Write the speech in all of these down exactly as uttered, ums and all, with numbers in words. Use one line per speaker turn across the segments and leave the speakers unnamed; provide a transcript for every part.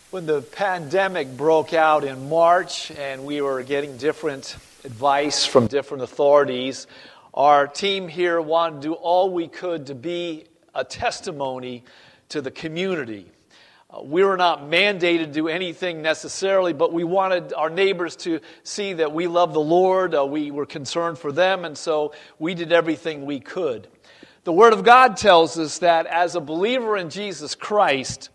When the pandemic broke out in March and we were getting different advice from different authorities, our team here wanted to do all we could to be a testimony to the community. Uh, we were not mandated to do anything necessarily, but we wanted our neighbors to see that we love the Lord. Uh, we were concerned for them, and so we did everything we could. The Word of God tells us that as a believer in Jesus Christ,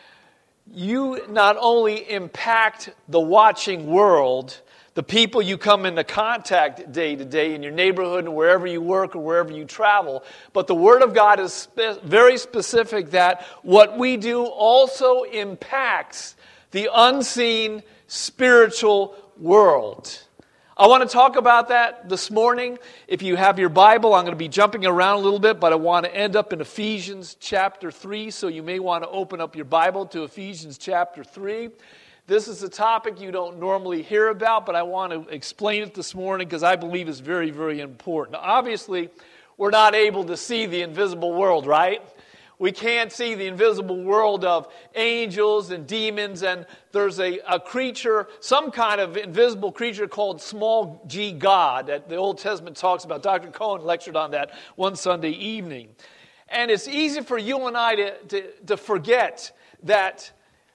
you not only impact the watching world, the people you come into contact day to day in your neighborhood and wherever you work or wherever you travel, but the Word of God is spe- very specific that what we do also impacts the unseen spiritual world. I want to talk about that this morning. If you have your Bible, I'm going to be jumping around a little bit, but I want to end up in Ephesians chapter three, so you may want to open up your Bible to Ephesians chapter three. This is a topic you don't normally hear about, but I want to explain it this morning because I believe it's very, very important. Now, obviously, we're not able to see the invisible world, right? We can't see the invisible world of angels and demons, and there's a, a creature, some kind of invisible creature called small g God that the Old Testament talks about. Doctor Cohen lectured on that one Sunday evening. And it's easy for you and I to, to, to forget that,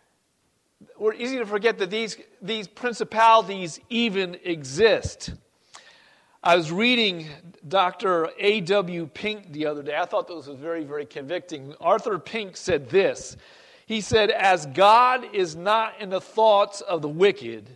we're easy to forget that these, these principalities even exist. I was reading Doctor A W Pink the other day. I thought this was very, very convicting. Arthur Pink said this. He said, "As God is not in the thoughts of the wicked,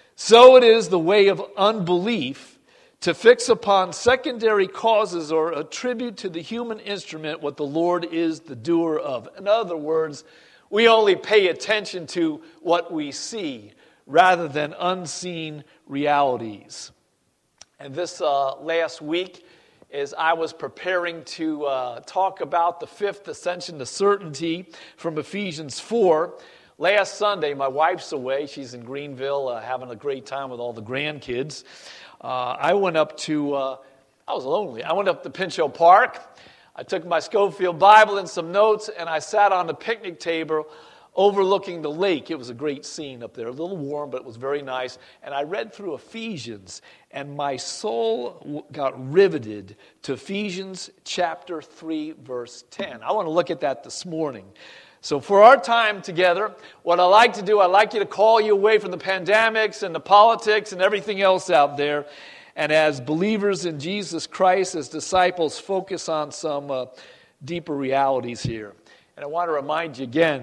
so it is the way of unbelief to fix upon secondary causes or attribute to the human instrument what the Lord is the doer of." In other words, we only pay attention to what we see rather than unseen realities. And this uh, last week, as I was preparing to uh, talk about the fifth ascension to certainty from Ephesians four, last Sunday, my wife's away. She's in Greenville uh, having a great time with all the grandkids. Uh, I went up to, uh, I was lonely. I went up to Pinchot Park. I took my Schofield Bible and some notes, and I sat on the picnic table overlooking the lake. It was a great scene up there, a little warm, but it was very nice. And I read through Ephesians, and my soul got riveted to Ephesians chapter three, verse ten. I want to look at that this morning. So for our time together, what I like to do, I like you to call you away from the pandemics and the politics and everything else out there. And as believers in Jesus Christ, as disciples, focus on some uh, deeper realities here. And I want to remind you again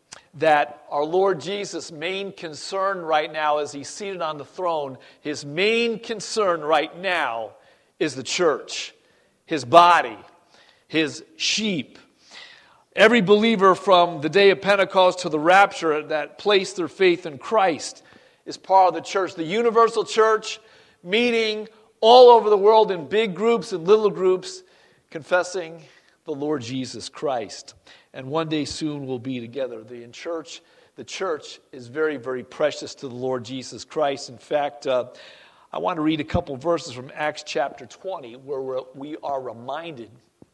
that our Lord Jesus' main concern right now as he's seated on the throne, his main concern right now is the church, his body, his sheep. Every believer from the day of Pentecost to the rapture that placed their faith in Christ is part of the church. The universal church meeting all over the world in big groups and little groups, confessing the Lord Jesus Christ. And one day soon we'll be together. The in church, the church is very, very precious to the Lord Jesus Christ. In fact, uh, I want to read a couple verses from Acts chapter twenty, where we're, we are reminded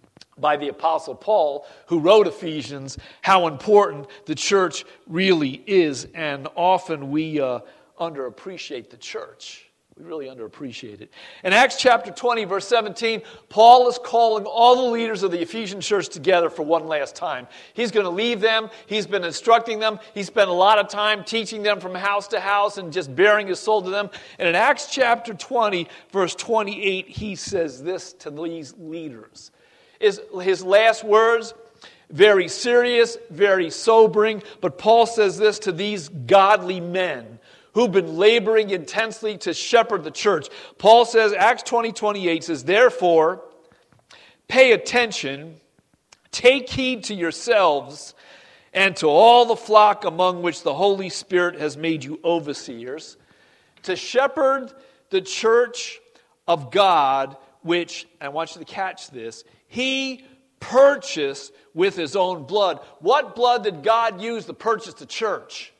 by the Apostle Paul, who wrote Ephesians, how important the church really is. And often we uh, underappreciate the church. We really underappreciate it. In Acts chapter twenty, verse seventeen, Paul is calling all the leaders of the Ephesian church together for one last time. He's going to leave them. He's been instructing them. He spent a lot of time teaching them from house to house and just bearing his soul to them. And in Acts chapter twenty, verse twenty-eight, he says this to these leaders. Is his last words, very serious, very sobering, but Paul says this to these godly men who've been laboring intensely to shepherd the church. Paul says, Acts twenty, twenty-eight says, "Therefore, pay attention, take heed to yourselves, and to all the flock among which the Holy Spirit has made you overseers, to shepherd the church of God, which," I want you to catch this, "He purchased with His own blood." What blood did God use to purchase the church?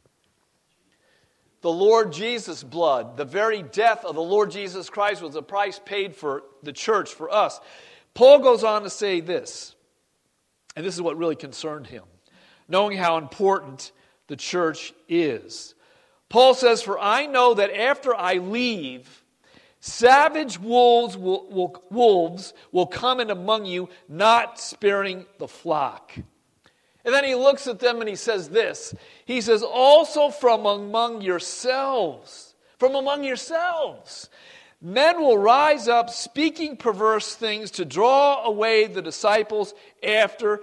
The Lord Jesus' blood. The very death of the Lord Jesus Christ was the price paid for the church, for us. Paul goes on to say this, and this is what really concerned him. Knowing how important the the church is. Paul says, "For I know that after I leave, savage wolves will, will, wolves will come in among you, not sparing the flock." And then he looks at them and he says this. He says, "Also from among yourselves, from among yourselves, men will rise up speaking perverse things to draw away the disciples after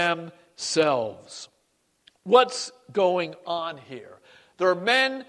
themselves." What's going on here? There are men,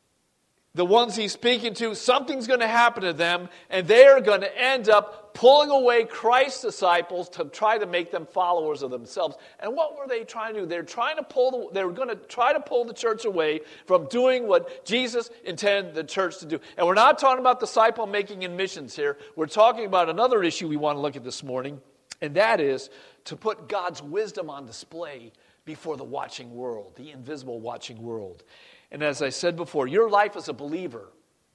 the ones he's speaking to, something's going to happen to them, and they are going to end up pulling away Christ's disciples to try to make them followers of themselves. And what were they trying to do? They're trying to pull the, they were going to try to pull the church away from doing what Jesus intended the church to do. And we're not talking about disciple making and missions here. We're talking about another issue we want to look at this morning, and that is to put God's wisdom on display before the watching world, the invisible watching world. And as I said before, your life as a believer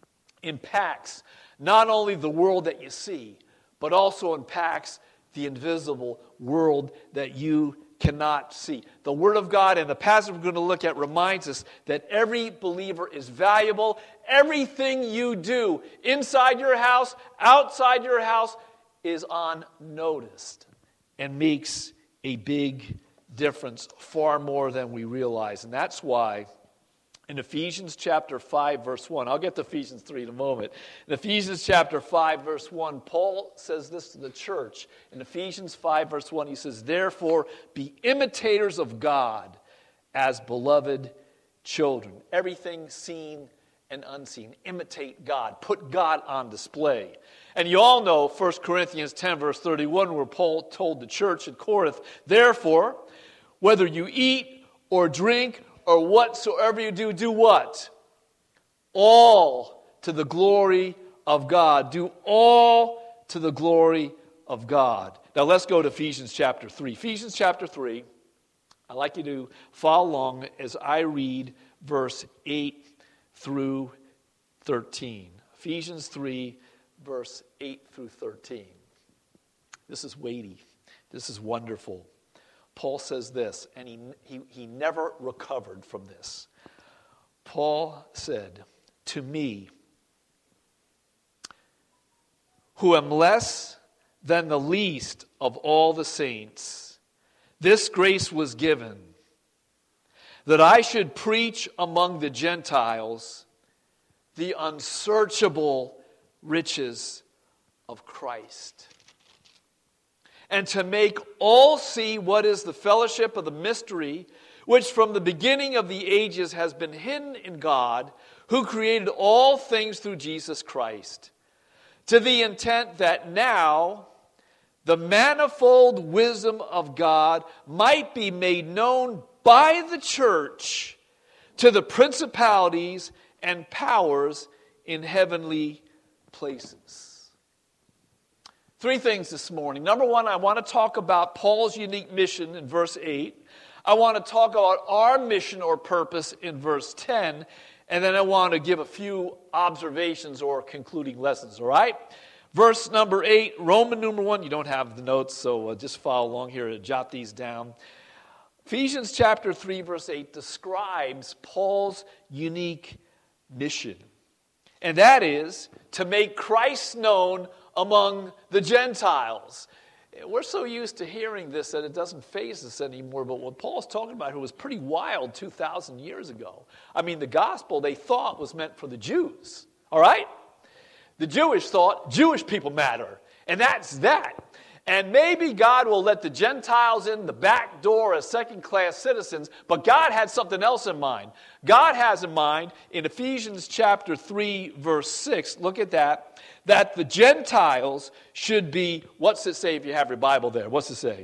impacts not only the world that you see, but also impacts the invisible world that you cannot see. The Word of God and the passage we're going to look at reminds us that every believer is valuable. Everything you do inside your house, outside your house, is on notice and makes a big difference, far more than we realize. And that's why in Ephesians chapter five, verse one, I'll get to Ephesians three in a moment. In Ephesians chapter five, verse one, Paul says this to the church. In Ephesians five, verse one, he says, "Therefore, be imitators of God as beloved children." Everything seen and unseen. Imitate God. Put God on display. And you all know First Corinthians ten, verse thirty-one, where Paul told the church at Corinth, "Therefore, whether you eat or drink or whatsoever you do, do what? All to the glory of God." Do all to the glory of God. Now let's go to Ephesians chapter three. Ephesians chapter three. I'd like you to follow along as I read verse eight through thirteen. Ephesians three, verse eight through thirteen. This is weighty. This is wonderful. Paul says this, and he, he, he never recovered from this. Paul said, "To me, who am less than the least of all the saints, this grace was given, that I should preach among the Gentiles the unsearchable riches of Christ, and to make all see what is the fellowship of the mystery, which from the beginning of the ages has been hidden in God, who created all things through Jesus Christ, to the intent that now the manifold wisdom of God might be made known by the church to the principalities and powers in heavenly places." Three things this morning. Number one, I want to talk about Paul's unique mission in verse eight. I want to talk about our mission or purpose in verse ten. And then I want to give a few observations or concluding lessons, all right? Verse number eight, Roman number one. You don't have the notes, so just follow along here and jot these down. Ephesians chapter three, verse eight describes Paul's unique mission. And that is to make Christ known among the Gentiles. We're so used to hearing this that it doesn't faze us anymore, but what Paul's talking about here was pretty wild two thousand years ago. I mean, the gospel they thought was meant for the Jews, all right? The Jewish thought Jewish people matter, and that's that. And maybe God will let the Gentiles in the back door as second-class citizens, but God had something else in mind. God has in mind, in Ephesians chapter three, verse six, look at that, that the Gentiles should be, what's it say if you have your Bible there? What's it say?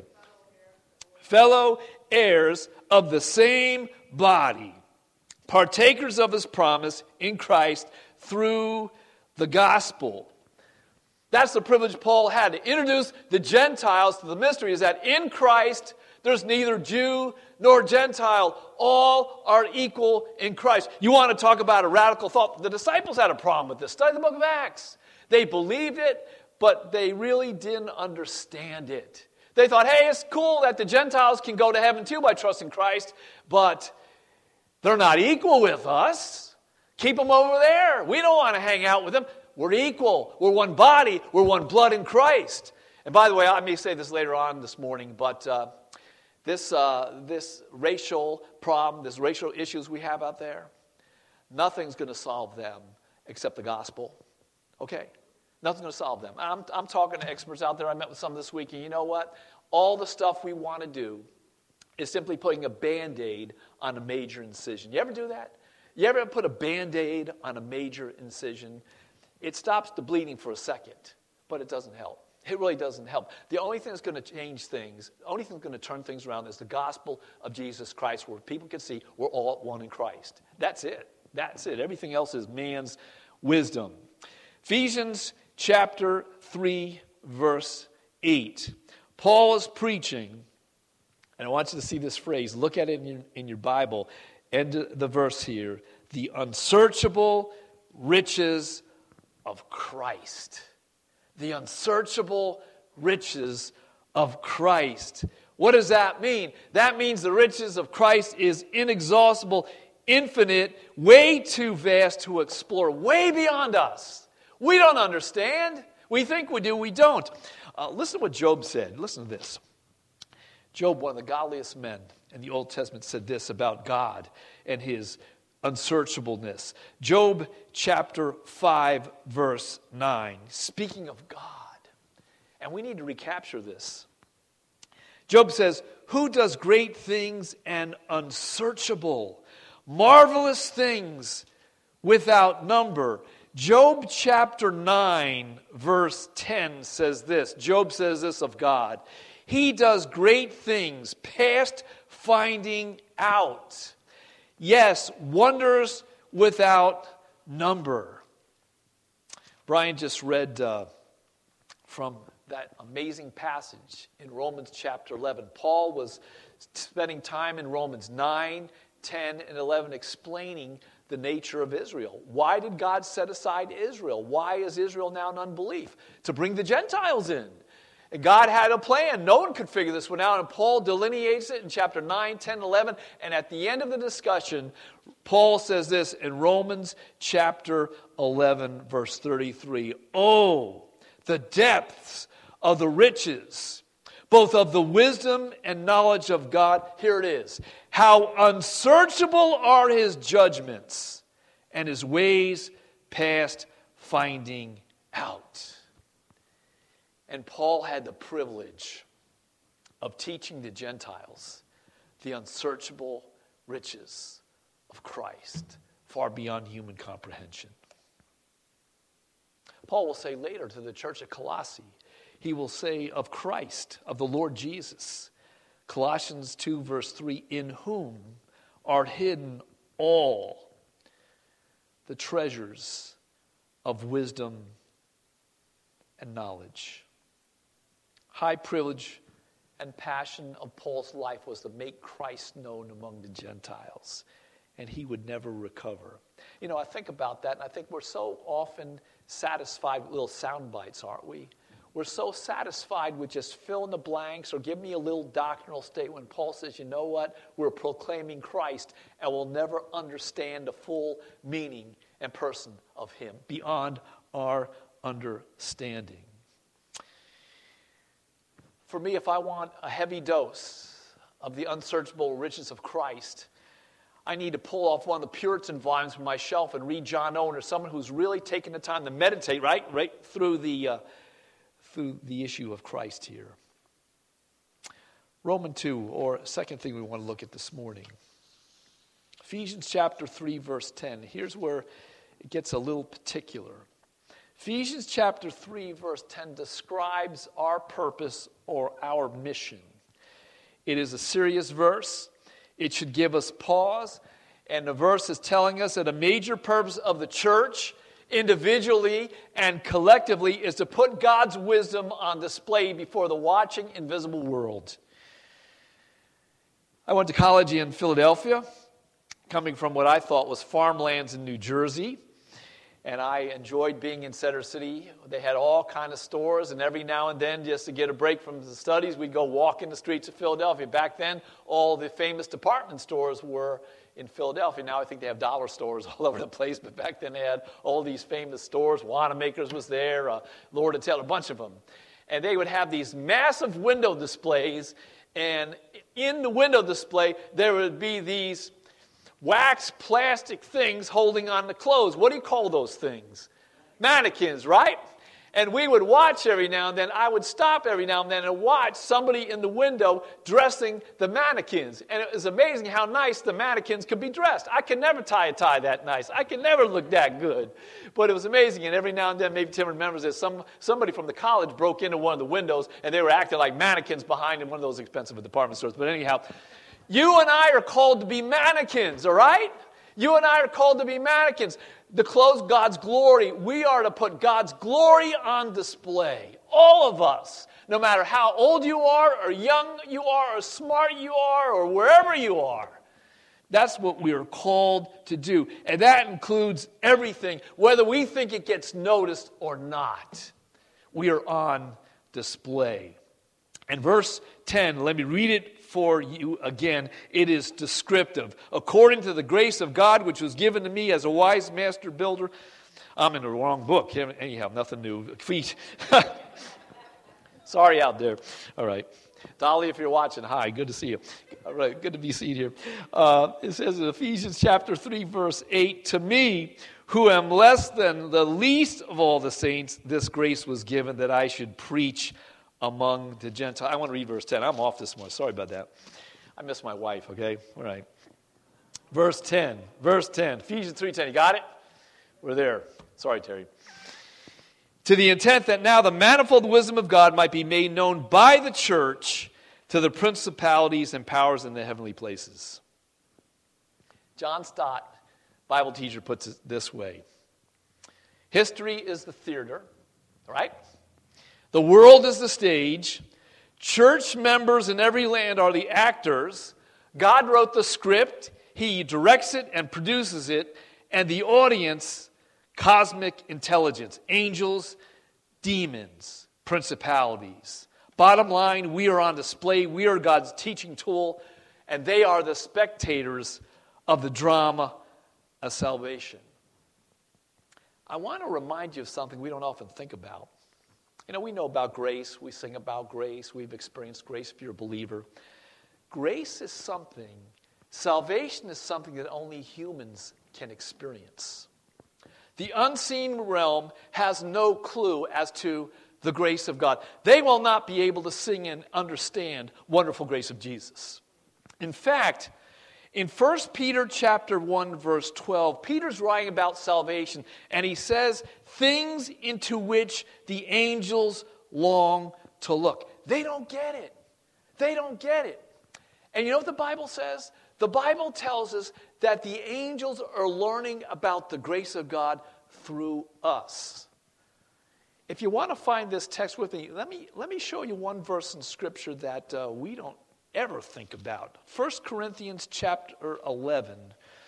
Fellow heirs of the same body, partakers of his promise in Christ through the gospel. That's the privilege Paul had, to introduce the Gentiles to the mystery, is that in Christ there's neither Jew nor Gentile. All are equal in Christ. You want to talk about a radical thought? The disciples had a problem with this. Study the book of Acts. They believed it, but they really didn't understand it. They thought, hey, it's cool that the Gentiles can go to heaven too by trusting Christ, but They're not equal with us. Keep them over there. We don't want to hang out with them. We're equal. We're one body. We're one blood in Christ. And by the way, I may say this later on this morning, but uh, this, uh, this racial problem, this racial issues we have out there, nothing's going to solve them except the gospel. Okay? Nothing's going to solve them. I'm, I'm talking to experts out there. I met with some this week, and you know what? All the stuff we want to do is simply putting a Band-Aid on a major incision. You ever do that? You ever put a Band-Aid on a major incision? It stops the bleeding for a second, but it doesn't help. It really doesn't help. The only thing that's going to change things, the only thing that's going to turn things around is the gospel of Jesus Christ, where people can see we're all one in Christ. That's it. That's it. Everything else is man's wisdom. Ephesians chapter three, verse eight. Paul is preaching, and I want you to see this phrase. Look at it in your, in your Bible. End of the verse here. The unsearchable riches of Christ. The unsearchable riches of Christ. What does that mean? That means the riches of Christ is inexhaustible, infinite, way too vast to explore, way beyond us. We don't understand. We think we do, we don't. Uh, listen to what Job said. Listen to this. Job, one of the godliest men in the Old Testament, said this about God and his unsearchableness. Job chapter five, verse nine. Speaking of God. And we need to recapture this. Job says, who does great things and unsearchable, marvelous things without number? Job chapter nine, verse ten says this. Job says this of God. He does great things past finding out. Yes, wonders without number. Brian just read uh, from that amazing passage in Romans chapter eleven. Paul was spending time in Romans nine, ten, and eleven explaining the nature of Israel. Why did God set aside Israel? Why is Israel now in unbelief? To bring the Gentiles in. And God had a plan. No one could figure this one out. And Paul delineates it in chapter nine, ten, eleven. And at the end of the discussion, Paul says this in Romans chapter eleven, verse thirty-three. Oh, the depths of the riches, both of the wisdom and knowledge of God. Here it is. How unsearchable are his judgments, and his ways past finding out. And Paul had the privilege of teaching the Gentiles the unsearchable riches of Christ, far beyond human comprehension. Paul will say later to the church at Colossae, he will say of Christ, of the Lord Jesus, Colossians two, verse three, in whom are hidden all the treasures of wisdom and knowledge. High privilege and passion of Paul's life was to make Christ known among the Gentiles, and he would never recover. You know, I think about that, and I think we're so often satisfied with little sound bites, aren't we? We're so satisfied with just fill in the blanks or give me a little doctrinal statement when Paul says, you know what, we're proclaiming Christ, and we'll never understand the full meaning and person of him beyond our understanding. For me, if I want a heavy dose of the unsearchable riches of Christ, I need to pull off one of the Puritan volumes from my shelf and read John Owen, or someone who's really taken the time to meditate right, right through the uh, through the issue of Christ here. Romans two, or second thing we want to look at this morning. Ephesians chapter three, verse ten. Here's where it gets a little particular. Ephesians chapter three, verse ten describes our purpose or our mission. It is a serious verse. It should give us pause. And the verse is telling us that a major purpose of the church, individually and collectively, is to put God's wisdom on display before the watching, invisible world. I went to college in Philadelphia, coming from what I thought was farmlands in New Jersey. And I enjoyed being in Center City. They had all kind of stores, and every now and then, just to get a break from the studies, we'd go walk in the streets of Philadelphia. Back then, all the famous department stores were in Philadelphia. Now I think they have dollar stores all over the place, but back then they had all these famous stores. Wanamaker's was there, uh, Lord and Taylor, a bunch of them. And they would have these massive window displays, and in the window display there would be these wax plastic things holding on the clothes. What do you call those things? Mannequins, right? And we would watch every now and then. I would stop every now and then and watch somebody in the window dressing the mannequins. And it was amazing how nice the mannequins could be dressed. I could never tie a tie that nice. I could never look that good. But it was amazing. And every now and then, maybe Tim remembers this, some, somebody from the college broke into one of the windows and they were acting like mannequins behind in one of those expensive department stores. But anyhow, you and I are called to be mannequins, all right? You and I are called to be mannequins. To clothe God's glory, we are to put God's glory on display. All of us, no matter how old you are, or young you are, or smart you are, or wherever you are. That's what we are called to do. And that includes everything, whether we think it gets noticed or not. We are on display. And verse ten, let me read it for you again. It is descriptive. According to the grace of God, which was given to me as a wise master builder. I'm in the wrong book. Anyhow, nothing new. Feet. Sorry out there. All right. Dolly, if you're watching, hi. Good to see you. All right. Good to be seen here. Uh, it says in Ephesians chapter three, verse eight, to me, who am less than the least of all the saints, this grace was given that I should preach among the Gentiles. I want to read verse ten. I'm off this morning. Sorry about that. I miss my wife, okay? All right. Verse ten. Verse ten. Ephesians three ten. You got it? We're there. Sorry, Terry. To the intent that now the manifold wisdom of God might be made known by the church to the principalities and powers in the heavenly places. John Stott, Bible teacher, puts it this way. History is the theater, right? The world is the stage. Church members in every land are the actors. God wrote the script. He directs it and produces it. And the audience, cosmic intelligence, angels, demons, principalities. Bottom line, we are on display. We are God's teaching tool. And they are the spectators of the drama of salvation. I want to remind you of something we don't often think about. You know, we know about grace. We sing about grace. We've experienced grace if you're a believer. Grace is something, salvation is something that only humans can experience. The unseen realm has no clue as to the grace of God. They will not be able to sing and understand wonderful grace of Jesus. In fact, in First Peter chapter one, verse twelve, Peter's writing about salvation, and he says, things into which the angels long to look. They don't get it. They don't get it. And you know what the Bible says? The Bible tells us that the angels are learning about the grace of God through us. If you want to find this text with me, let me, let me show you one verse in Scripture that uh, we don't ever think about. First Corinthians chapter eleven.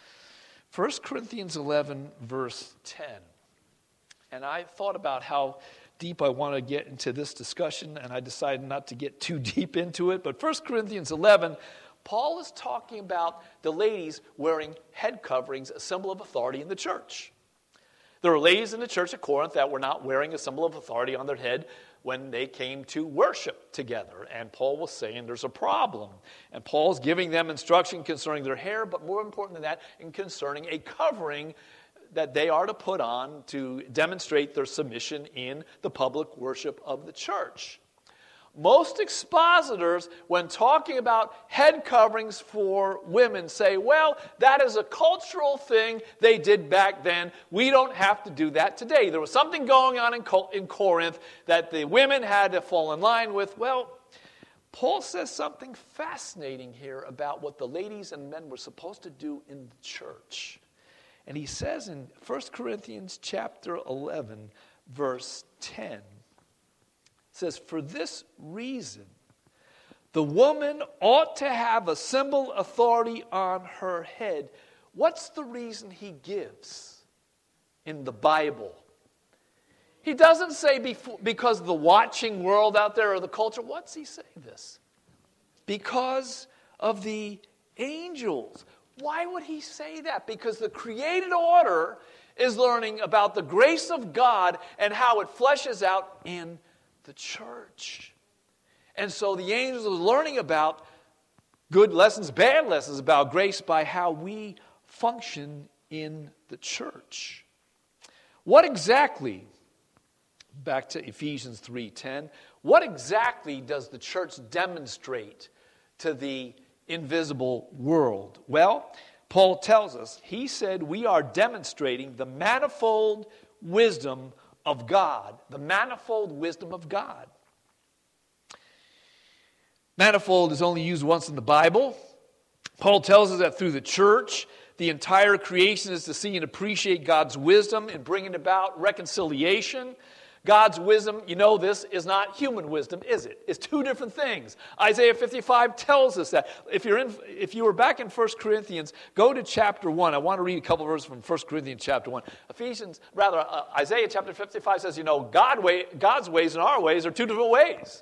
First Corinthians eleven, verse ten. And I thought about how deep I want to get into this discussion, and I decided not to get too deep into it. But First Corinthians eleven, Paul is talking about the ladies wearing head coverings, a symbol of authority in the church. There were ladies in the church at Corinth that were not wearing a symbol of authority on their head when they came to worship together. And Paul was saying there's a problem. And Paul's giving them instruction concerning their hair, but more important than that, in concerning a covering that they are to put on to demonstrate their submission in the public worship of the church. Most expositors, when talking about head coverings for women, say, well, that is a cultural thing they did back then. We don't have to do that today. There was something going on in, in Corinth that the women had to fall in line with. Well, Paul says something fascinating here about what the ladies and men were supposed to do in the church. And he says in First Corinthians chapter eleven, verse ten, says, for this reason, the woman ought to have a symbol authority on her head. What's the reason he gives in the Bible? He doesn't say before, because of the watching world out there or the culture. What's he saying this? Because of the angels. Why would he say that? Because the created order is learning about the grace of God and how it fleshes out in the church. And so the angels are learning about good lessons, bad lessons about grace by how we function in the church. What exactly, back to Ephesians three ten, what exactly does the church demonstrate to the invisible world? Well, Paul tells us, he said we are demonstrating the manifold wisdom of God. The manifold wisdom of God. Manifold is only used once in the Bible. Paul tells us that through the church, the entire creation is to see and appreciate God's wisdom in bringing about reconciliation. God's wisdom, you know this, is not human wisdom, is it? It's two different things. Isaiah fifty-five tells us that. If you're in, if you were back in First Corinthians, go to chapter one. I want to read a couple verses from First Corinthians chapter one. Ephesians, rather, uh, Isaiah chapter fifty-five says, you know, God way, God's ways and our ways are two different ways.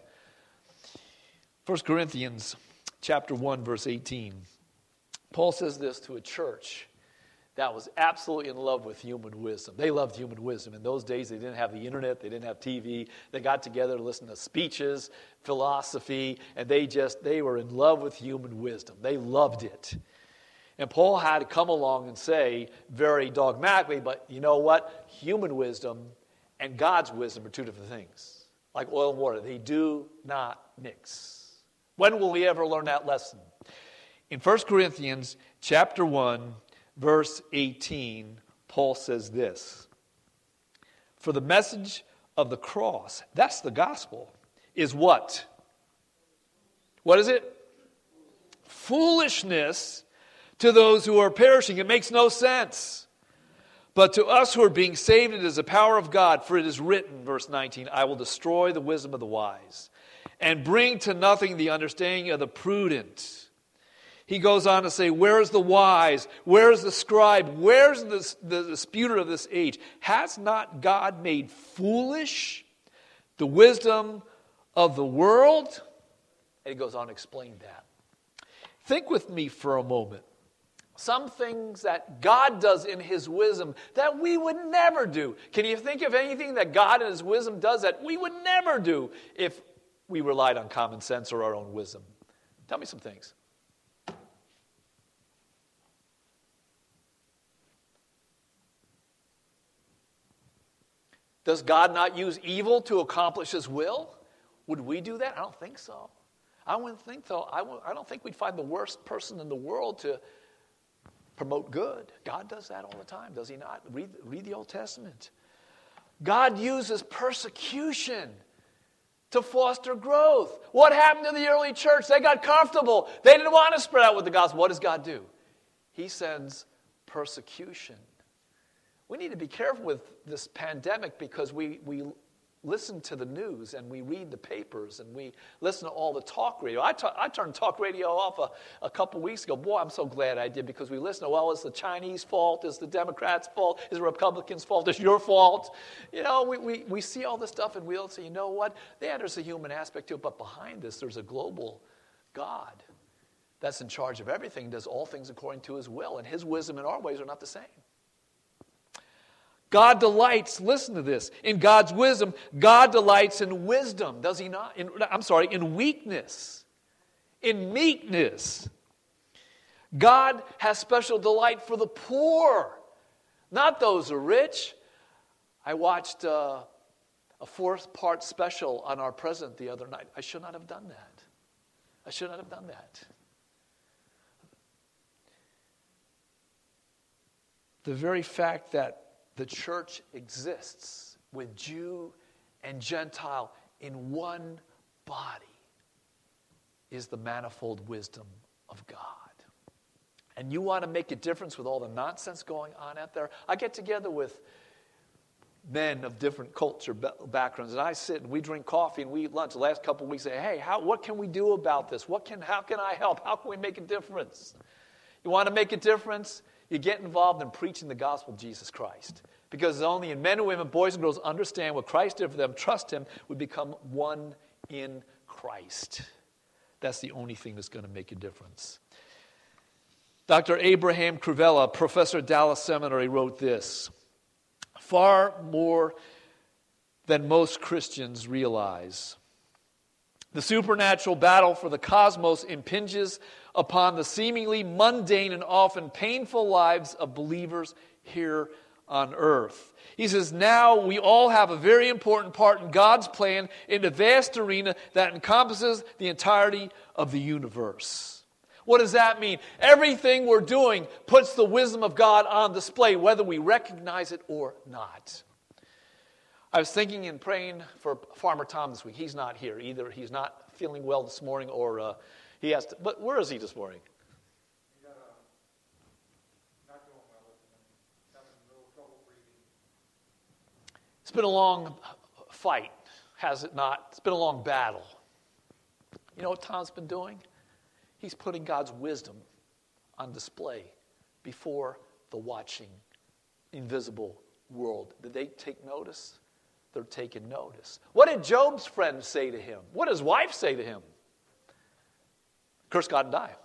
First Corinthians chapter one, verse eighteen. Paul says this to a church that was absolutely in love with human wisdom. They loved human wisdom. In those days, they didn't have the internet. They didn't have T V. They got together to listen to speeches, philosophy, and they just, they were in love with human wisdom. They loved it. And Paul had to come along and say, very dogmatically, but you know what? Human wisdom and God's wisdom are two different things. Like oil and water. They do not mix. When will we ever learn that lesson? In First Corinthians chapter one, verse eighteen, Paul says this. For the message of the cross, that's the gospel, is what? What is it? Foolishness to those who are perishing. It makes no sense. But to us who are being saved, it is the power of God. For it is written, verse nineteen, I will destroy the wisdom of the wise and bring to nothing the understanding of the prudent. He goes on to say, where is the wise? Where is the scribe? Where is the, the disputer of this age? Has not God made foolish the wisdom of the world? And he goes on to explain that. Think with me for a moment. Some things that God does in his wisdom that we would never do. Can you think of anything that God in his wisdom does that we would never do if we relied on common sense or our own wisdom? Tell me some things. Does God not use evil to accomplish his will? Would we do that? I don't think so. I wouldn't think so. I, I don't think we'd find the worst person in the world to promote good. God does that all the time, does he not? Read, read the Old Testament. God uses persecution to foster growth. What happened to the early church? They got comfortable. They didn't want to spread out with the gospel. What does God do? He sends persecution. We need to be careful with this pandemic because we, we listen to the news and we read the papers and we listen to all the talk radio. I, t- I turned talk radio off a, a couple weeks ago. Boy, I'm so glad I did because we listen to, well, it's the Chinese fault, it's the Democrats' fault, it's the Republicans' fault, it's your fault. You know, we, we, we see all this stuff and we'll say, you know what? Yeah, there's a human aspect to it, but behind this there's a global God that's in charge of everything, does all things according to his will, and his wisdom and our ways are not the same. God delights, listen to this, in God's wisdom. God delights in wisdom, does he not? In, I'm sorry, in weakness, in meekness. God has special delight for the poor, not those who are rich. I watched uh, a fourth-part special on our president the other night. I should not have done that. I should not have done that. The very fact that the church exists with Jew and Gentile in one body is the manifold wisdom of God. And you want to make a difference with all the nonsense going on out there? I get together with men of different culture backgrounds, and I sit and we drink coffee and we eat lunch. The last couple of weeks, say, hey, how, what can we do about this? What can, how can I help? How can we make a difference? You want to make a difference? You get involved in preaching the gospel of Jesus Christ. Because only in men and women, boys and girls, understand what Christ did for them, trust him, we become one in Christ. That's the only thing that's going to make a difference. Doctor Abraham Crivella, professor at Dallas Seminary, wrote this: far more than most Christians realize, the supernatural battle for the cosmos impinges upon the seemingly mundane and often painful lives of believers here on earth. He says, now we all have a very important part in God's plan in a vast arena that encompasses the entirety of the universe. What does that mean? Everything we're doing puts the wisdom of God on display, whether we recognize it or not. I was thinking and praying for Farmer Tom this week. He's not here. Either he's not feeling well this morning or uh, he has to. But where is he this morning?
He got, uh, not doing well with him. Having a little trouble breathing.
It's been a long fight, has it not? It's been a long battle. You know what Tom's been doing? He's putting God's wisdom on display before the watching, invisible world. Did they take notice? They're taking notice. What did Job's friends say to him? What did his wife say to him? Curse God and die.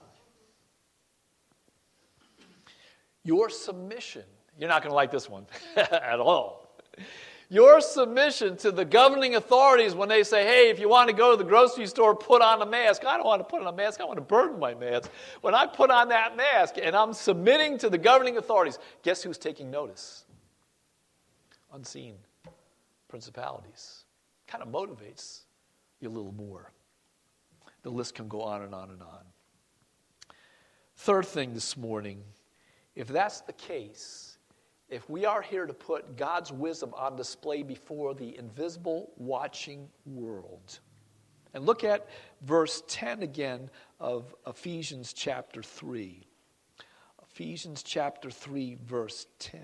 Your submission, you're not going to like this one at all. Your submission to the governing authorities when they say, hey, if you want to go to the grocery store, put on a mask. I don't want to put on a mask. I want to burn my mask. When I put on that mask and I'm submitting to the governing authorities, guess who's taking notice? Unseen principalities. Kind of motivates you a little more. The list can go on and on and on. Third thing this morning, if that's the case, if we are here to put God's wisdom on display before the invisible watching world, and look at verse ten again of Ephesians chapter three. Ephesians chapter three, verse ten.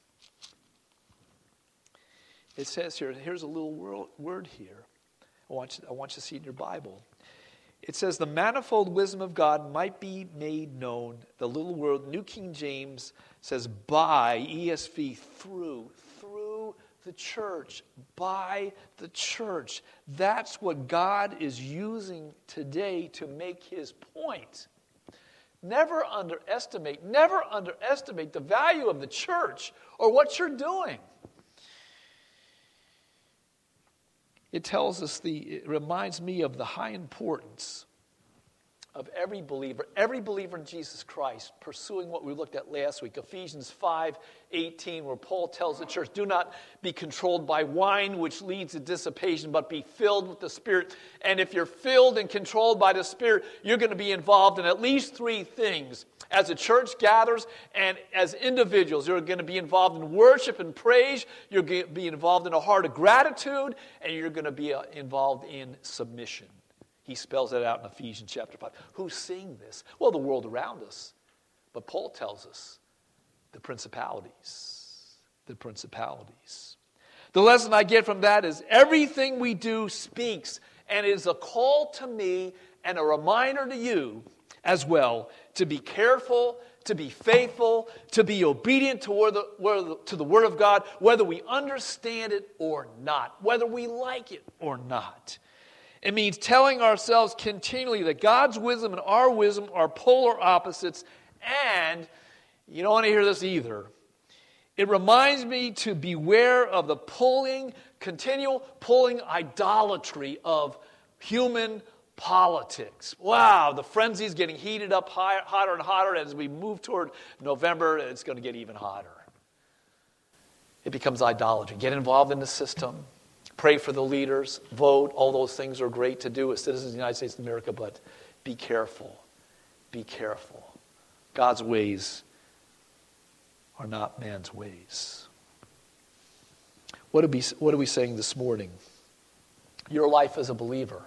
It says here, here's a little word here. I want you, I want you to see it in your Bible. It says, the manifold wisdom of God might be made known. The little word, New King James says by, E S V, through, through the church, by the church. That's what God is using today to make his point. Never underestimate, never underestimate the value of the church or what you're doing. It tells us, the, it reminds me of the high importance of every believer, every believer in Jesus Christ, pursuing what we looked at last week, Ephesians five eighteen, where Paul tells the church, do not be controlled by wine, which leads to dissipation, but be filled with the Spirit. And if you're filled and controlled by the Spirit, you're going to be involved in at least three things. As the church gathers and as individuals, you're going to be involved in worship and praise, you're going to be involved in a heart of gratitude, and you're going to be involved in submission. He spells that out in Ephesians chapter five. Who's seeing this? Well, the world around us. But Paul tells us the principalities. The principalities. The lesson I get from that is everything we do speaks, and is a call to me and a reminder to you as well to be careful, to be faithful, to be obedient to the, to the Word of God, whether we understand it or not, whether we like it or not. It means telling ourselves continually that God's wisdom and our wisdom are polar opposites. And you don't want to hear this either. It reminds me to beware of the pulling, continual pulling idolatry of human politics. Wow, the frenzy is getting heated up higher, hotter and hotter. As we move toward November, it's going to get even hotter. It becomes idolatry. Get involved in the system. Pray for the leaders, vote, all those things are great to do as citizens of the United States of America, but be careful. Be careful. God's ways are not man's ways. What are we, what are we saying this morning? Your life as a believer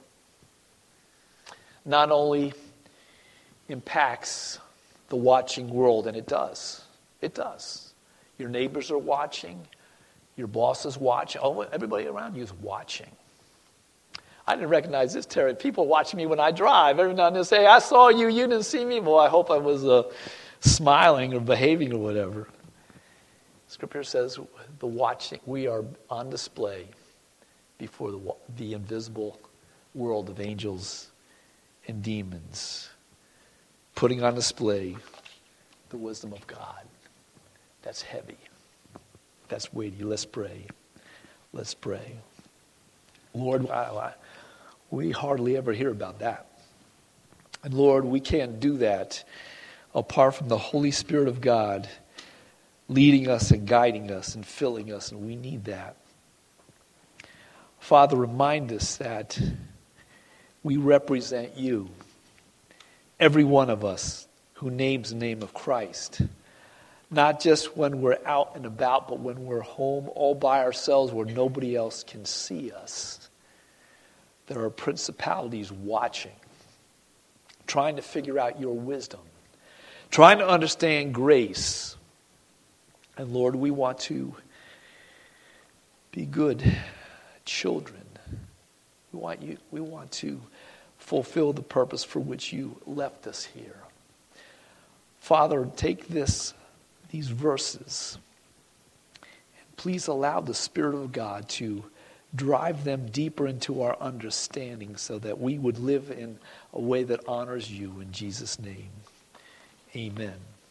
not only impacts the watching world, and it does. It does. Your neighbors are watching. Your boss is watching. Oh, everybody around you is watching. I didn't recognize this, Terry. People watching me when I drive. Every now and then they say, I saw you, you didn't see me. Well, I hope I was uh, smiling or behaving or whatever. Scripture says the watching, we are on display before the, the invisible world of angels and demons, putting on display the wisdom of God. That's heavy. That's weighty. Let's pray. Let's pray. Lord, I, I, we hardly ever hear about that. And Lord, we can't do that apart from the Holy Spirit of God leading us and guiding us and filling us, and we need that. Father, remind us that we represent you, every one of us who names the name of Christ, not just when we're out and about, but when we're home all by ourselves where nobody else can see us. There are principalities watching, trying to figure out your wisdom, trying to understand grace. And Lord, we want to be good children. We want you, we want to fulfill the purpose for which you left us here. Father, take this, these verses, and please allow the Spirit of God to drive them deeper into our understanding so that we would live in a way that honors you. In Jesus' name, amen.